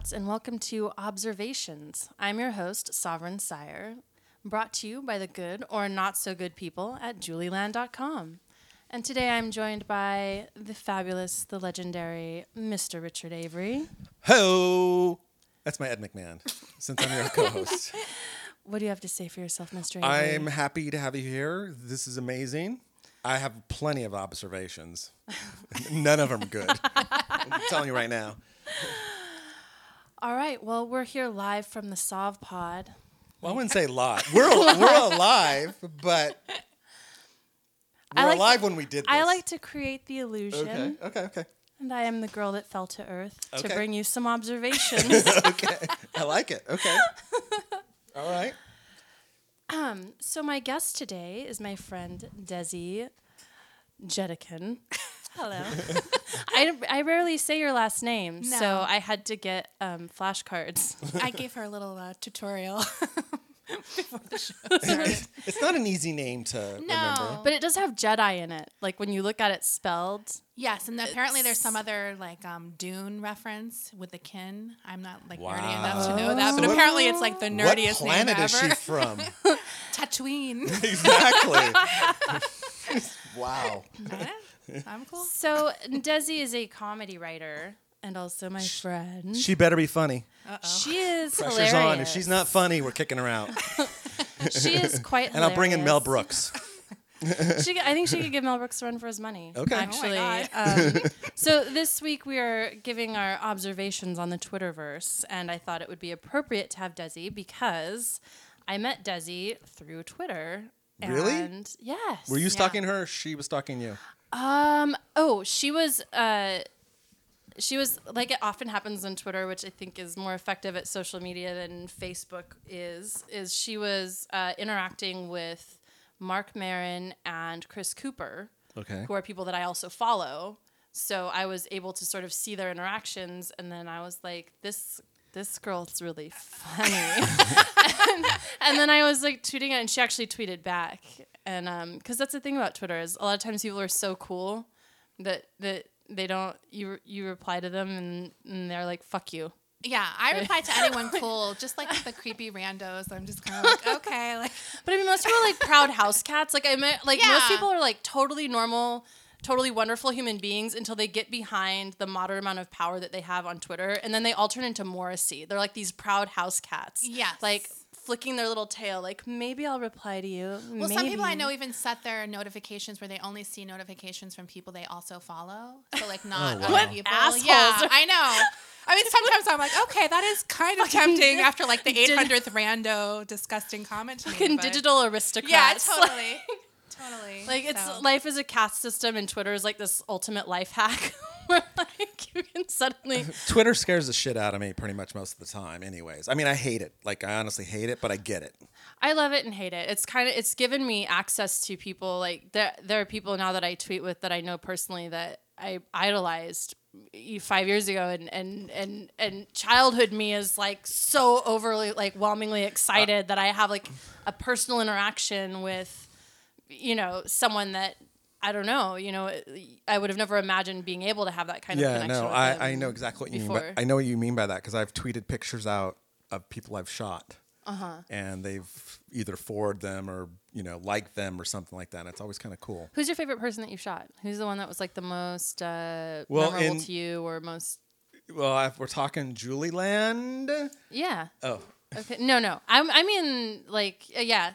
astronauts, and welcome to Observations. I'm your host, Sovereign Sire, brought to you by the good or not so good people at julieland.com. And today I'm joined by the fabulous, the legendary Mr. Richard Avery. Ho! That's my Ed McMahon, since I'm your co-host. What do you have to say for yourself, Mr. Avery? I'm happy to have you here. This is amazing. I have plenty of observations. None of them good. I'm telling you right now. All right, well, we're here live from the Sov Pod. Well, I wouldn't say live. We're alive, but we're alive when we did this. I like to create the illusion. Okay. And I am the girl that fell to earth to Okay. bring you some observations. Okay. I like it. Okay. All right. So my guest today is my friend Desi Jetikin. Hello. I rarely say your last name, No. so I had to get flashcards. I gave her a little tutorial before the show started. It's not an easy name to remember. But it does have Jedi in it. Like when you look at it spelled. Yes, and apparently there's some other like Dune reference with the kin. I'm not like nerdy enough to know that, but So apparently it's like the nerdiest what planet name is ever. she from? Tatooine. Exactly. Wow. I'm cool. So Desi is a comedy writer and also my friend. She better be funny. She is Pressure's hilarious. on. If she's not funny, we're kicking her out. She is quite And I'll bring in Mel hilarious. Brooks. I think she could give Mel Brooks a run for his money. Okay. Actually. Oh my So this week we are giving our observations on the Twitterverse, and I thought it would be appropriate to have Desi because I met Desi through Twitter. Really? And yes. Were you stalking her or she was stalking you? She was like it often happens on Twitter, which I think is more effective at social media than Facebook is she was interacting with Mark Maron and Chris Cooper, Okay. who are people that I also follow. So I was able to sort of see their interactions, and then I was like, this girl's really funny. and then I was like tweeting it, and she actually tweeted back. And because that's the thing about Twitter is a lot of times people are so cool that they don't you reply to them and they're like, fuck you. Yeah, I reply to anyone cool, just like the creepy randos. I'm just kind of like, okay, like. But I mean, most people are like proud house cats. Like most Yeah. people are like totally normal, totally wonderful human beings until they get behind the moderate amount of power that they have on Twitter, and then they all turn into Morrissey. They're like these proud house cats. Yes. Like flicking their little tail. Like maybe I'll reply to you. Well, some people I know even set their notifications where they only see notifications from people they also follow. So like not other What people. assholes Yeah, are- I know. I mean, sometimes I'm like, okay, that is kind of tempting after like the 800th rando disgusting comment to me. Fucking but- digital aristocrats. Yeah, totally. Totally. Like it's So- life is a caste system, and Twitter is like this ultimate life hack where like you can suddenly. Twitter scares the shit out of me pretty much most of the time anyways. I mean, I hate it. Like, I honestly hate it, but I get it. I love it and hate it. It's given me access to people like there are people now that I tweet with that I know personally that I idolized 5 years ago, and childhood me is like so overly like whelmingly excited that I have like a personal interaction with someone that I don't know, I would have never imagined being able to have that kind of connection with them I know exactly what you mean. before. I know what you mean by that because I've tweeted pictures out of people I've shot. And they've either forwarded them or, liked them or something like that. And it's always kind of cool. Who's your favorite person that you shot? Who's the one that was like the most Well, memorable to you or most? Well, if we're talking Julie Land. Yeah. Oh. Okay. No. I mean, like, yeah.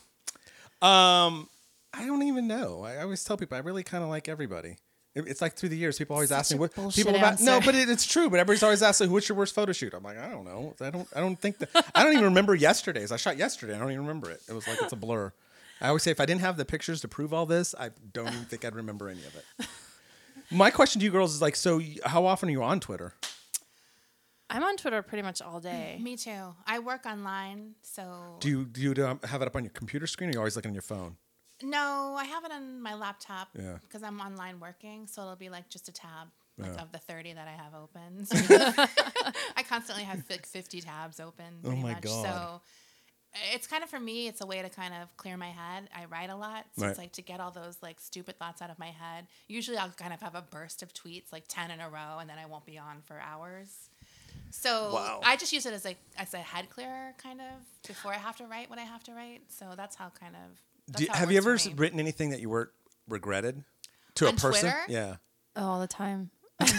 I don't even know. I always tell people I really kind of like everybody. It's like through the years, people always ask me what bullshit people about. answer. No, but it's true. But everybody's always asking, "What's your worst photo shoot?" I'm like, I don't know. I don't think that. I don't even remember yesterday's. I shot yesterday. I don't even remember it. It was like it's a blur. I always say if I didn't have the pictures to prove all this, I don't even think I'd remember any of it. My question to you girls is like, so how often are you on Twitter? I'm on Twitter pretty much all day. Me too. I work online, so. Do you have it up on your computer screen, or you always looking on your phone? No, I have it on my laptop Yeah. because I'm online working, so it'll be like just a tab of the 30 that I have open. So I constantly have like 50 tabs open. Pretty my much. God. So it's kind of for me, it's a way to kind of clear my head. I write a lot, so Right. it's like to get all those like stupid thoughts out of my head. Usually I'll kind of have a burst of tweets, like 10 in a row, and then I won't be on for hours. So Wow. I just use it as a head clearer, kind of, before I have to write what I have to write. So that's how kind of. That's how it Have you ever works for me. written anything that you were regretted to On a person? Twitter? Yeah. Oh, all the time.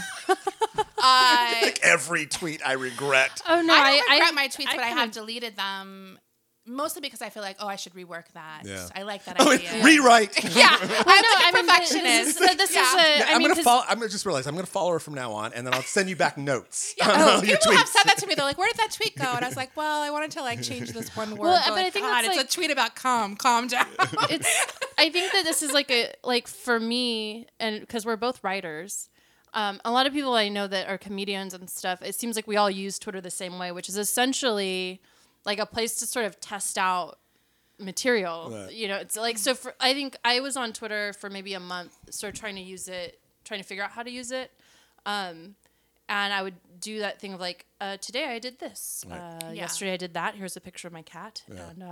Like every tweet I regret. Oh no, I don't regret my tweets, but I kinda- have deleted them. Mostly because I feel like, I should rework that. Yeah. I like that Oh, idea. rewrite. Yeah, I'm a This perfectionist. is a. I I'm mean, gonna 'cause- follow. I'm gonna just realize I'm gonna follow her from now on, and then I'll send you back notes. Yeah, on all your people have tweets. said that to me. They're like, "Where did that tweet go?" And I was like, "Well, I wanted to like change this one word." Well, but but I like, think God, that's, it's like- a tweet about calm down. I think that this is like for me, and because we're both writers, a lot of people I know that are comedians and stuff, it seems like we all use Twitter the same way, which is essentially like a place to sort of test out material. Right. You know, it's like, so for, I think I was on Twitter for maybe a month, sort of trying to use it, trying to figure out how to use it. And I would do that thing of like, today I did this. Right. Yesterday I did that. Here's a picture of my cat.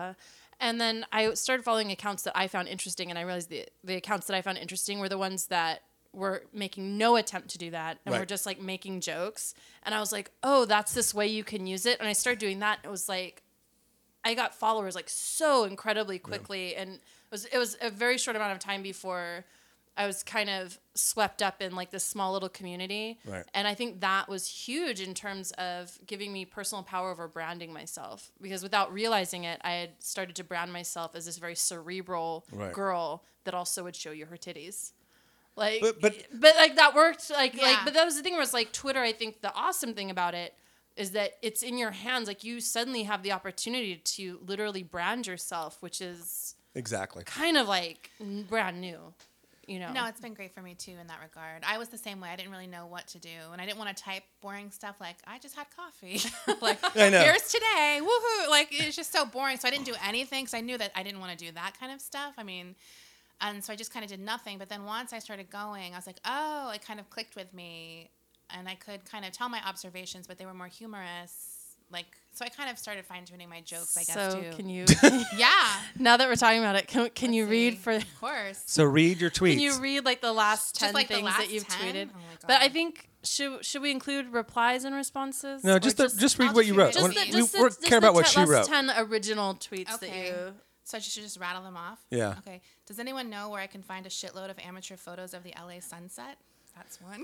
And then I started following accounts that I found interesting, and I realized the accounts that I found interesting were the ones that were making no attempt to do that and Right. were just like making jokes. And I was like, oh, that's this way you can use it. And I started doing that. It was like, I got followers like so incredibly quickly, and it was a very short amount of time before I was kind of swept up in like this small little community. Right. And I think that was huge in terms of giving me personal power over branding myself, because without realizing it, I had started to brand myself as this very cerebral Right. girl that also would show you her titties. Like, But- but like that worked. Like, Yeah. but that was the thing, was like Twitter. I think the awesome thing about it is that it's in your hands. Like, you suddenly have the opportunity to literally brand yourself, which is Exactly. kind of like brand new, you know? No, it's been great for me too in that regard. I was the same way. I didn't really know what to do, and I didn't want to type boring stuff like "I just had coffee," like I know. "Here's today, woohoo!" Like it's just so boring. So I didn't do anything because I knew that I didn't want to do that kind of stuff. I mean, and so I just kind of did nothing. But then once I started going, I was like, "Oh," it kind of clicked with me, and I could kind of tell my observations, but they were more humorous. Like, so I kind of started fine tuning my jokes, I guess, So too. can you, Yeah. now that we're talking about it, can you Let's read see. for, Of course. So read your tweets. can you read like the last 10 Just like the things last that you've 10? tweeted? Oh my But I God. think, should we include replies and responses? No, Or just read I'll what just you read wrote. it. just We- the, we just the, we're- just care about what the she last wrote. 10 original tweets Okay. that you... So I should just rattle them off? Yeah. Okay. Does anyone know where I can find a shitload of amateur photos of the LA sunset? That's one.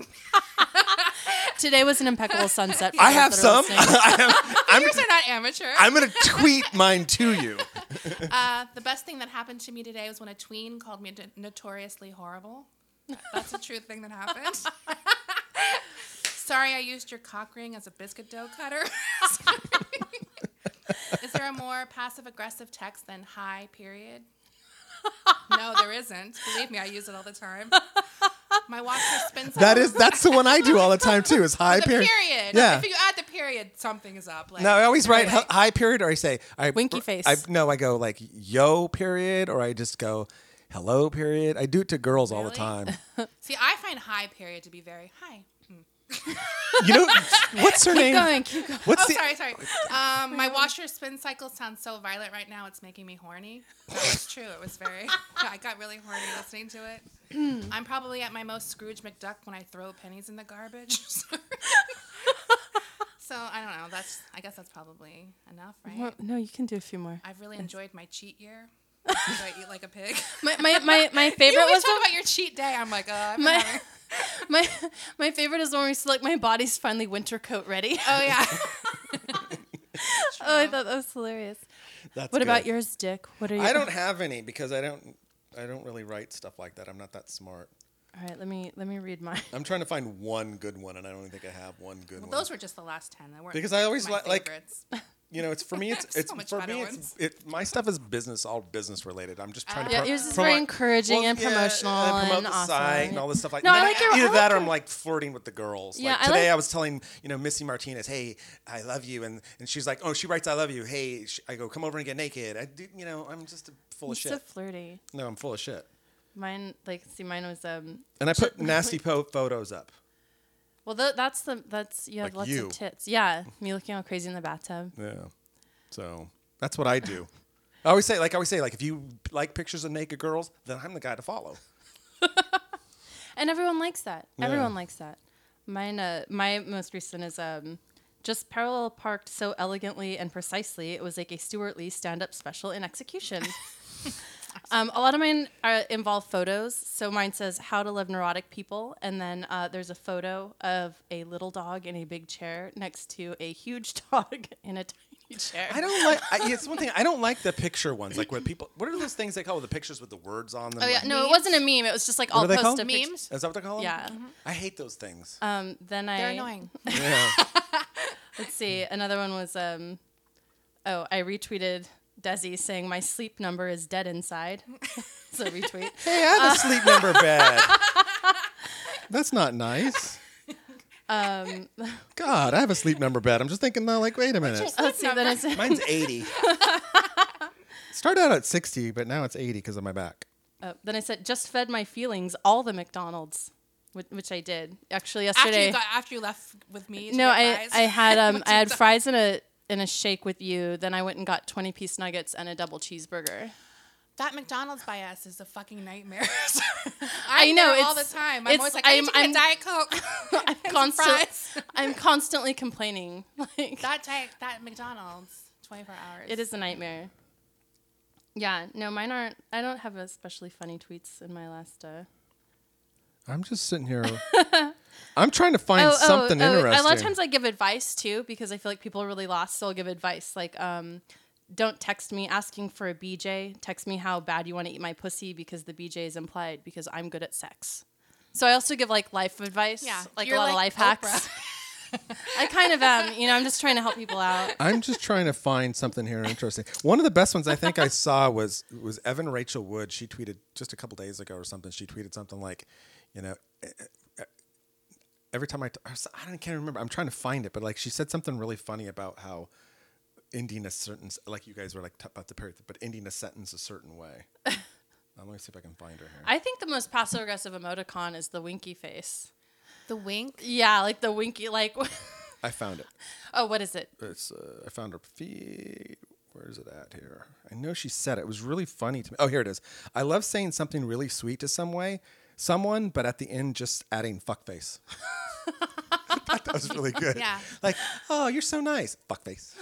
Today was an impeccable sunset. For I those have that are some. listening. Yours are not amateur. I'm gonna tweet mine to you. The best thing that happened to me today was when a tween called me notoriously horrible. That's a true thing that happened. Sorry, I used your cock ring as a biscuit dough cutter. Is there a more passive-aggressive text than hi, period? No, there isn't. Believe me, I use it all the time. My washer spins. That's the one I do all the time too. Is hi the period. period. Yeah. If you add the period, something is up. Like, No, I always write Right. hi period, or I say Winky face. I go like yo period, or I just go hello period. I do it to girls all the Really? time. See, I find hi period to be very hi. You know what's her name? Keep going. What's Oh, the sorry. My washer spin cycle sounds so violent right now. It's making me horny. That was true. It was very. I got really horny listening to it. I'm probably at my most Scrooge McDuck when I throw pennies in the garbage. So I don't know. I guess that's probably enough, right? Well, no, you can do a few more. I've really enjoyed my cheat year. Did I eat like a pig? My favorite You always was talk about your cheat day. I'm like, I've been my, having- my favorite is when we select my body's finally winter coat ready. Oh yeah. Oh, I thought that was hilarious. That's What about good. yours, Dick? What are you? I don't have any because I don't really write stuff like that. I'm not that smart. All right, let me read mine. I'm trying to find one good one, and I don't even think I have one good one. Those were just the last 10. They weren't Because I always my like favorites. you know, it's for me. It's So it's much for better me. ones. My stuff is all business related. I'm just trying to. Yeah, yours is very encouraging and promotional promote and the awesome. site and all this stuff like No, that. I like your- Either I that like or your- I'm like flirting with the girls. Yeah, like I today like- I was telling Missy Martinez, hey, I love you, and she's like, oh, she writes I love you. Hey, I go come over and get naked. I do, I'm just full of It's so shit. flirty. No, I'm full of shit. Mine was And I put nasty photos up. well, that's you have Like lots you. of tits. Yeah, me looking all crazy in the bathtub. Yeah. So that's what I do. I always say, if you like pictures of naked girls, then I'm the guy to follow. And everyone likes that. Yeah. Everyone likes that. Mine, my most recent is just parallel parked so elegantly and precisely. It was like a Stuart Lee stand-up special in execution. A lot of mine involve photos. So mine says how to love neurotic people. And then there's a photo of a little dog in a big chair next to a huge dog in a tiny chair. I don't like. It's one thing. I don't like the picture ones. Like when people. What are those things they call the pictures with the words on them? Oh yeah, like, no, it wasn't a meme. It was just like What I'll are they post called? a picture. Memes? Is that what they call them? Yeah. I hate those things. Then They're annoying. Yeah. Let's see. Another one was I retweeted Desi saying my sleep number is dead inside. So retweet. Hey, I have a sleep number bed. That's not nice. God, I have a sleep number bed. I'm just thinking now, like, wait a minute. Let's see. Then I said, Mine's 80. Started out at 60, but now it's 80 because of my back. then I said just fed my feelings all the McDonald's, which I did actually yesterday. After you left with me. To No, get fries? I had I had fries in a shake with you. Then I went and got 20-piece nuggets and a double cheeseburger. That McDonald's by us is a fucking nightmare. I know, there all the it's- time. I'm it's- always like, I need to get I'm- a Diet Coke. I'm constantly complaining. Like That McDonald's, 24 hours. it is a nightmare. Yeah, no, mine aren't. I don't have especially funny tweets in my last. I'm just sitting here. I'm trying to find something interesting. A lot of times I give advice too because I feel like people are really lost. So I'll give advice like, don't text me asking for a BJ. Text me how bad you want to eat my pussy because the BJ is implied because I'm good at sex. So I also give like life advice, like you're a lot of life hacks. I kind of am. I'm just trying to help people out. I'm just trying to find something here interesting. One of the best ones I think I saw was Evan Rachel Wood. She tweeted just a couple days ago or something. She tweeted something like, every time I can't remember. I'm trying to find it, but like she said something really funny about how ending a sentence, like you guys were like about the period, but ending a sentence a certain way. Let me see if I can find her here. I think the most passive aggressive emoticon is the winky face. The wink. Yeah, like the winky, like. I found it. Oh, what is it? It's I found her feed. Where is it at here? I know she said it. It was really funny to me. Oh, here it is. I love saying something really sweet to someone, but at the end just adding fuckface. That was really good. Yeah. Like, oh, you're so nice. Fuckface.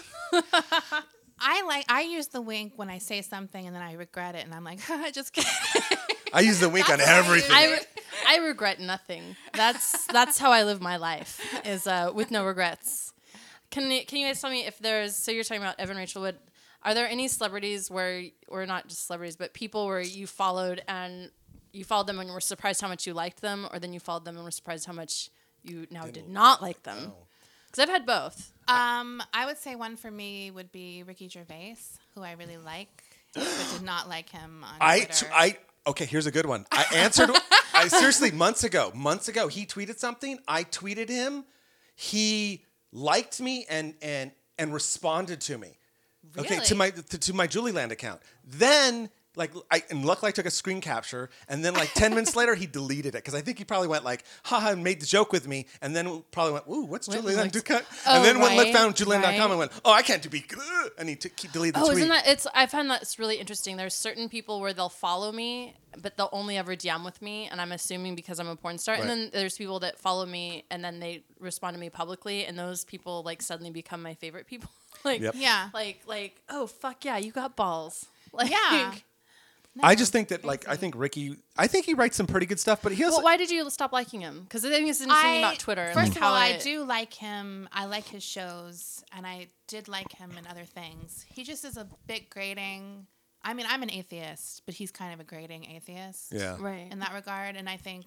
I use the wink when I say something and then I regret it and I'm like, just kidding. I use the wink on everything. I regret nothing. That's how I live my life is with no regrets. Can you guys tell me if there's, so you're talking about Evan Rachel Wood, are there any celebrities where, or not just celebrities, but people where you followed them and were surprised how much you liked them, or then you followed them and were surprised how much you now did not like them? Because I've had both. I would say one for me would be Ricky Gervais, who I really like, but did not like him on Twitter. Okay, here's a good one. I answered, seriously, months ago, he tweeted something. I tweeted him. He liked me and responded to me. Really? Okay, to my Julieland account. Then, luckily I took a screen capture, and then 10 minutes later he deleted it because I think he probably went like, haha, and made the joke with me, and then probably went, ooh, what's Julieland? And then found Julieland.com and went, oh, I can't be, and he deleted the tweet. Isn't that, I find that's really interesting. There's certain people where they'll follow me, but they'll only ever DM with me, and I'm assuming because I'm a porn star. Right. And then there's people that follow me, and then they respond to me publicly, and those people suddenly become my favorite people. Yep. Yeah. Like, oh, fuck yeah, you got balls. Like, Yeah. I just think that, I think Ricky, he writes some pretty good stuff, but he also... Well, why did you stop liking him? Because the thing is interesting about Twitter. And First of all, I it- do like him. I like his shows, and I did like him in other things. He just is a bit grating. I mean, I'm an atheist, but he's kind of a grating atheist. Yeah. Right. In that regard, and I think...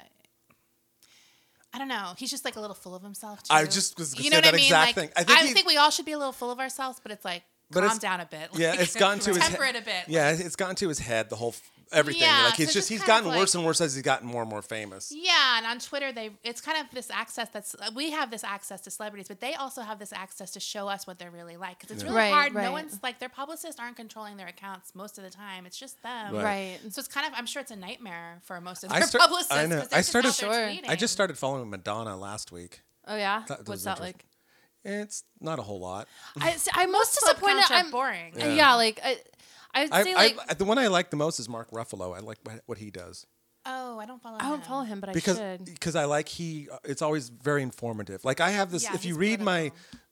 I don't know. He's just a little full of himself too. I just was going to You know say what that I mean? exact thing. I think we all should be a little full of ourselves, but it's calm down a bit. Yeah, it's gotten to his head. Temper it a bit. Yeah, it's gotten to his head, the whole everything. Yeah, It's so just just he's kind gotten of worse and worse as he's gotten more and more famous. Yeah, and on Twitter, it's kind of this access we have this access to celebrities, but they also have this access to show us what they're really like. Because it's really Right, hard. right. No one's their publicists aren't controlling their accounts most of the time. It's just them. Right. So it's kind of, I'm sure it's a nightmare for most of I their start- publicists. I know. 'cause they're I just started- out there Sure. tweeting. I just started following Madonna last week. Oh, yeah? That was What's that like? It's not a whole lot. I'm most Club disappointed. counts are I'm boring. Yeah, I'd say The one I like the most is Mark Ruffalo. I like what he does. Oh, I don't follow him. I don't follow him, but I Because should. I like it's always very informative. Like I have this, Yeah, if you he's read my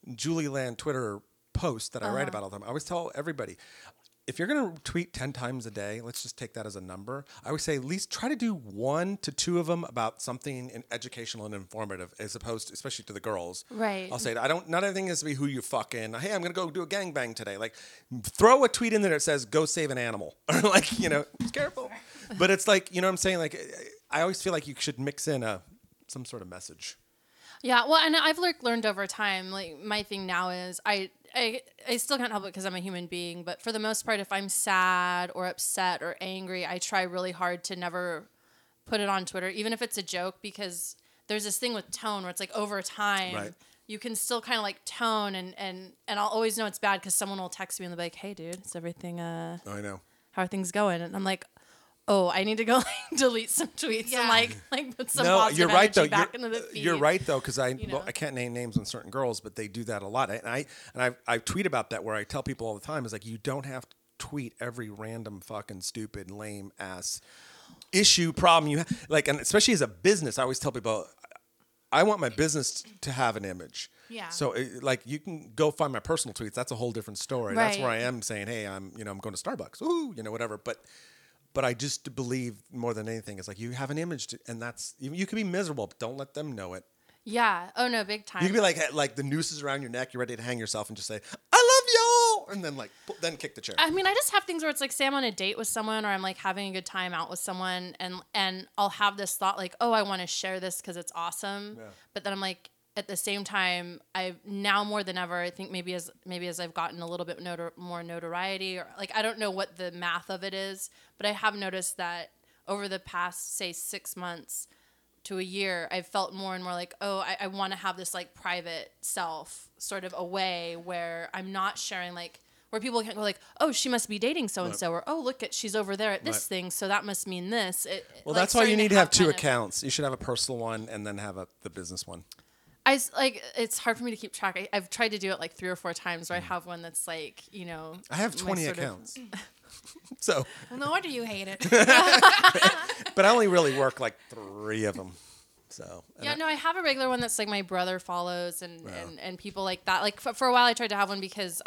Julie Land Twitter post that I write about all the time. I always tell everybody, if you're going to tweet 10 times a day, let's just take that as a number. I always say at least try to do 1 to 2 of them about something educational and informative, as opposed to, especially to the girls. Right. I'll say, not everything has to be who you fucking, hey, I'm going to go do a gangbang today. Like, throw a tweet in there that says, go save an animal. Or like, you know, be careful. But it's like, you know what I'm saying? Like, I always feel like you should mix in some sort of message. Yeah, well, and I've learned over time, like, my thing now is I still can't help it because I'm a human being, but for the most part, if I'm sad or upset or angry, I try really hard to never put it on Twitter, even if it's a joke, because there's this thing with tone where it's like over time, Right. you can still kind of like tone, and I'll always know it's bad because someone will text me and they'll be like, hey, dude, is everything, I know. how are things going? And I'm like, oh, I need to go delete some tweets and like put some positive you're right though. energy back into the feed. You're right though, because I know? I can't name names on certain girls, but they do that a lot. And I tweet about that where I tell people all the time is like, you don't have to tweet every random fucking stupid lame ass issue problem you have. Like, and especially as a business, I always tell people, I want my business to have an image. Yeah. So like you can go find my personal tweets. That's a whole different story. That's where I Right. am saying, hey, I'm going to Starbucks. Ooh, whatever. But I just believe more than anything, it's like you have an image, and that's you can be miserable, but don't let them know it. Yeah. Oh no, big time. You can be like the noose is around your neck, you're ready to hang yourself, and just say, "I love y'all," and then kick the chair. I mean, I just have things where it's like, say I'm on a date with someone, or I'm like having a good time out with someone, and I'll have this thought like, oh, I want to share this because it's awesome. Yeah. But then I'm like, at the same time, I now more than ever, I think maybe as I've gotten a little bit more notoriety, or like I don't know what the math of it is, but I have noticed that over the past, say, 6 months to a year, I've felt more and more like, oh, I want to have this like private self sort of away where I'm not sharing, like where people can go like, oh, she must be dating so and so, or oh, look at she's over there at this thing, so that must mean this. Well, like, that's why you starting need to have 2 kind of- accounts. You should have a personal one and then have the business one. It's hard for me to keep track. I've tried to do it like 3 or 4 times where I have one that's like, I have my 20 sort of- accounts. So, Well, no wonder you hate it. but I only really work like 3 of them. So, and Yeah, no, I have a regular one that's like my brother follows and people like that. Like for a while, I tried to have one because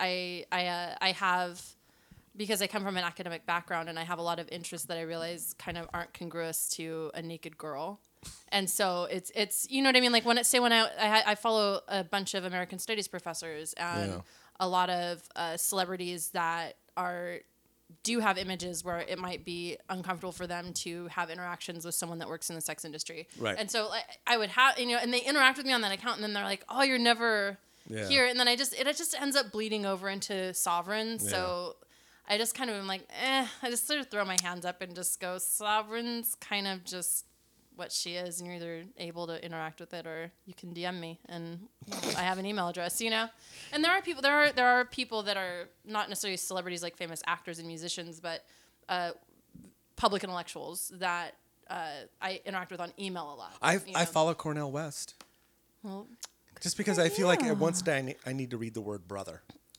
because I come from an academic background and I have a lot of interests that I realize kind of aren't congruous to a naked girl. And so it's you know what I mean? Like when I follow a bunch of American Studies professors and a lot of celebrities that do have images where it might be uncomfortable for them to have interactions with someone that works in the sex industry. Right. And so I would have, and they interact with me on that account, and then they're like, oh, you're never here. And then it just ends up bleeding over into Sovereign. Yeah. So I just kind of am like, I just sort of throw my hands up and just go, Sovereign's kind of just what she is, and you're either able to interact with it or you can DM me, and I have an email address, And there are people that are not necessarily celebrities like famous actors and musicians, but public intellectuals that I interact with on email a lot. I follow Cornel West. Well, Just because I feel like once a day I need to read the word brother.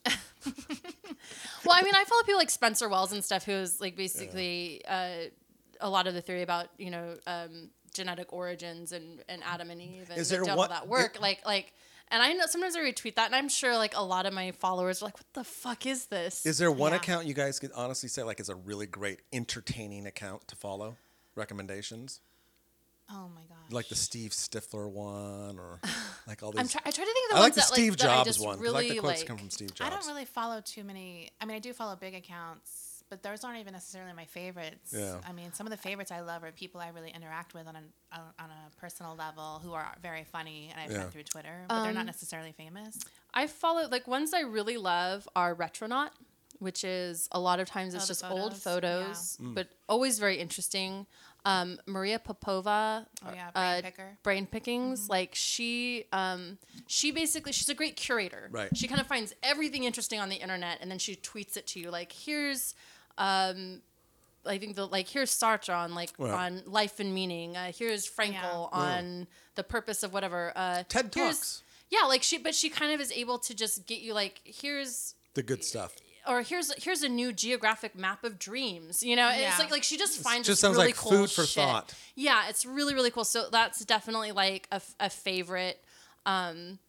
well, I mean, I follow people like Spencer Wells and stuff, who's like basically a lot of the theory about genetic origins and Adam and Eve and Is they there did all one- that work and I know sometimes I retweet that and I'm sure like a lot of my followers are like, what the fuck is this? Is there one Yeah. account you guys could honestly say like is a really great entertaining account to follow? Recommendations? Oh my gosh. Like the Steve Stifler one or like all these. I try to think of the I like ones the that Steve that I Jobs just one. 'Cause really I like the quotes like. come from Steve Jobs. I don't really follow too many. I mean, I do follow big accounts, but those aren't even necessarily my favorites. Yeah. I mean, some of the favorites I love are people I really interact with on a personal level who are very funny, and I've met through Twitter, but they're not necessarily famous. I follow like ones I really love are Retronaut, which is a lot of times it's the just old photos, photos, but always very interesting. Maria Popova, Oh yeah, Brain Picker. Brain Pickings, like she basically, she's a great curator. Right. She kind of finds everything interesting on the internet and then she tweets it to you. Like here's, I think here's Sartre on on life and meaning. Here's Frankel on the purpose of whatever. TED here's- Talks. Yeah, but she kind of is able to just get you like here's. The good stuff. Or here's a new geographic map of dreams. And it's Yeah. like she just finds just this sounds really like cool food for shit. thought. Yeah, it's really really cool. So that's definitely like a favorite.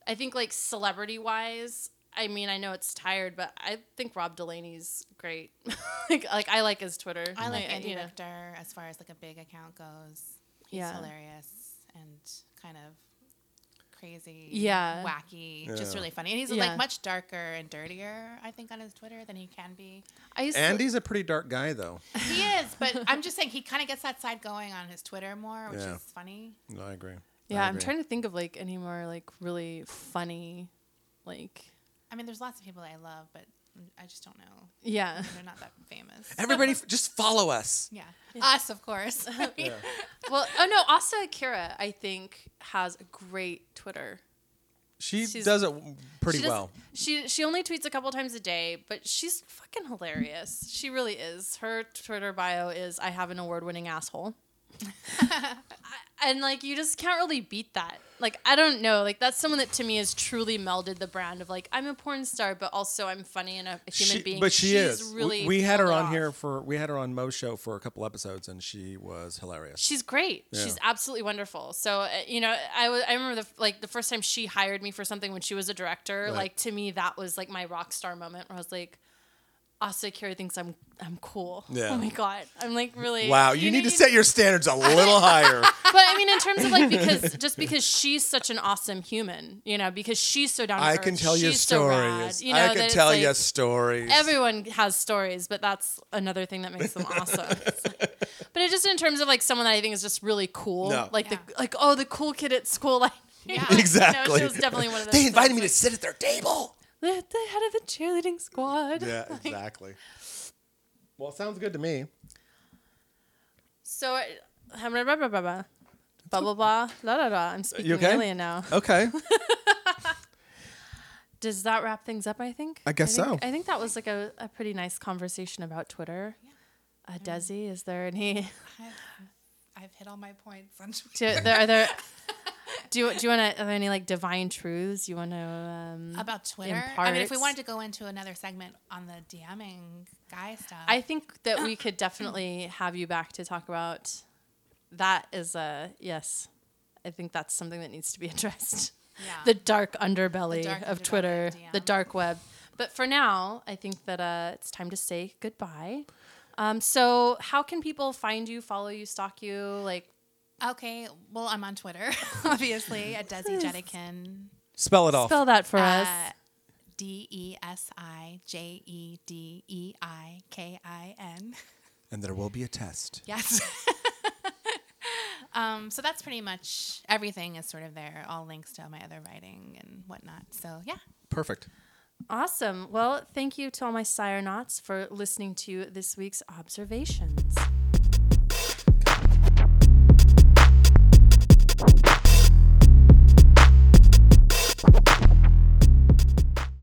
I think like celebrity wise, I mean, I know it's tired, but I think Rob Delaney's great. like I like his Twitter. I like Andy you know. Richter as far as like a big account goes. He's Yeah. hilarious and kind of crazy, Yeah. wacky, Yeah. just really funny. And he's Yeah. like much darker and dirtier, I think, on his Twitter than he can be. I used to- Andy's a pretty dark guy, though. He is, but I'm just saying he kind of gets that side going on his Twitter more, which Yeah. is funny. No, I agree. Yeah, I'm trying to think of like any more like really funny, like I mean, there's lots of people I love, but I just don't know. yeah. They're not that famous. Everybody, just follow us. Yeah. Us, of course. Well, oh no, Asa Akira I think has a great Twitter. She She's- does it pretty She does- well. She only tweets a couple times a day, but she's fucking hilarious. She really is. Her Twitter bio is "I have an award-winning asshole," and like you just can't really beat that. Like I don't know, like that's someone that to me has truly melded the brand of like I'm a porn star, but also I'm funny and a human being. But she She's is. really. We had her pulled it on off. here we had her on Mo's show for a couple episodes, and she was hilarious. She's great. Yeah. She's absolutely wonderful. So you know, I remember the first time she hired me for something when she was a director. Right. Like to me, that was like my rock star moment where I was like, Asa Akira thinks I'm cool. Yeah. Oh my god, I'm like really. Wow, you need to set your standards a little higher. But I mean, in terms of like because she's such an awesome human, you know, because she's so down to I earth. can tell you she's so rad, stories. you know, I that can it's tell like, you stories. Everyone has stories, but that's another thing that makes them awesome. But it's just in terms of like someone that I think is just really cool, No. like Yeah. the cool kid at school, like Yeah. Exactly. You know, she was definitely one of those. They invited things, me to sit at their table. like, the head of the cheerleading squad. Yeah, exactly. Well, it sounds good to me. So, blah blah blah blah blah blah blah blah blah. I'm speaking You okay? alien now. Okay. Does that wrap things up? I think. I guess so. I think that was like a pretty nice conversation about Twitter. Desi, is there any? I've hit all my points on Are there? Do you want to? Are there any like divine truths you want to? about Twitter. Imparts. I mean, if we wanted to go into another segment on the DMing guy stuff, I think that we could definitely have you back to talk about. That is yes, I think that's something that needs to be addressed. yeah. The dark underbelly The dark of underbelly Twitter, of DM. the dark web. But for now, I think that it's time to say goodbye. So how can people find you, follow you, stalk you? Like, Okay, well, I'm on Twitter, obviously, at Desi Jedikin. Spell it off. spell that for us. DESIJEDEIKIN. And there will be a test. Yes. So that's pretty much everything is sort of there. All links to my other writing and whatnot. So yeah. Perfect. Awesome. Well, thank you to all my Sirenauts for listening to this week's Observations.